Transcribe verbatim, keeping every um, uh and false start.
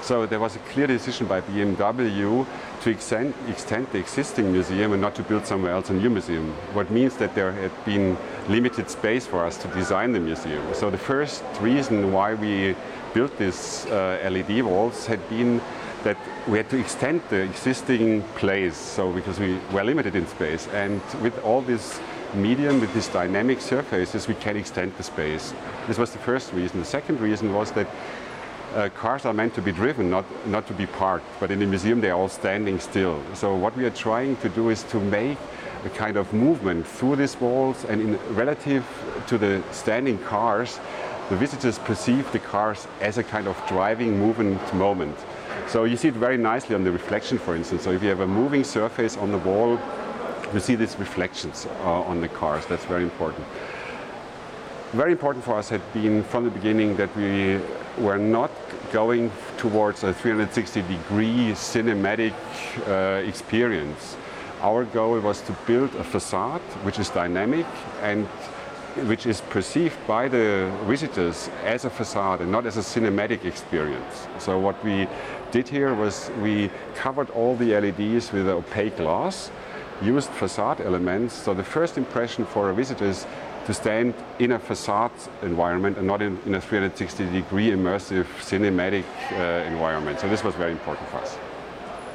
So there was a clear decision by B M W to extend, extend the existing museum and not to build somewhere else a new museum. What means that there had been limited space for us to design the museum. So the first reason why we built these uh, L E D walls had been that we had to extend the existing place, so because we were limited in space. And with all this medium, with these dynamic surfaces, we can extend the space. This was the first reason. The second reason was that Uh, cars are meant to be driven, not, not to be parked, but in the museum they're all standing still. So what we are trying to do is to make a kind of movement through these walls, and in relative to the standing cars, the visitors perceive the cars as a kind of driving movement moment. So you see it very nicely on the reflection, for instance. So if you have a moving surface on the wall, you see these reflections uh, on the cars. That's very important. Very important for us had been from the beginning that we were not going towards a three hundred sixty degree cinematic uh, experience. Our goal was to build a facade which is dynamic and which is perceived by the visitors as a facade and not as a cinematic experience. So what we did here was we covered all the L E Ds with opaque glass, used facade elements, so the first impression for a visitor is to stand in a facade environment and not in, in a three hundred sixty degree immersive cinematic uh, environment. So this was very important for us.